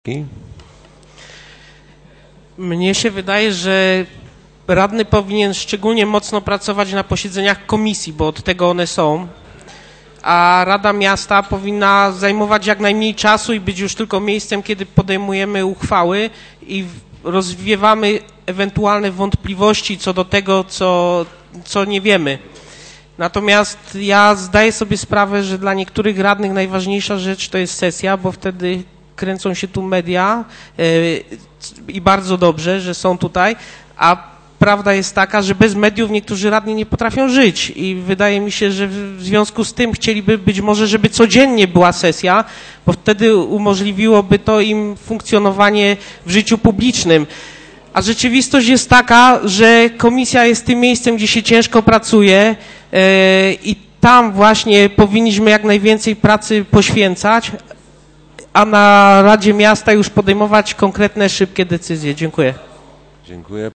Mnie się wydaje, że radny powinien szczególnie mocno pracować na posiedzeniach komisji, bo od tego one są, a Rada Miasta powinna zajmować jak najmniej czasu i być już tylko miejscem, kiedy podejmujemy uchwały i rozwiewamy ewentualne wątpliwości co do tego, co nie wiemy. Natomiast ja zdaję sobie sprawę, że dla niektórych radnych najważniejsza rzecz to jest sesja, bo wtedy kręcą się tu media i bardzo dobrze, że są tutaj, a prawda jest taka, że bez mediów niektórzy radni nie potrafią żyć i wydaje mi się, że w związku z tym chcieliby być może, żeby codziennie była sesja, bo wtedy umożliwiłoby to im funkcjonowanie w życiu publicznym. A rzeczywistość jest taka, że komisja jest tym miejscem, gdzie się ciężko pracuje i tam właśnie powinniśmy jak najwięcej pracy poświęcać, a na Radzie Miasta już podejmować konkretne, szybkie decyzje. Dziękuję. Dziękuję.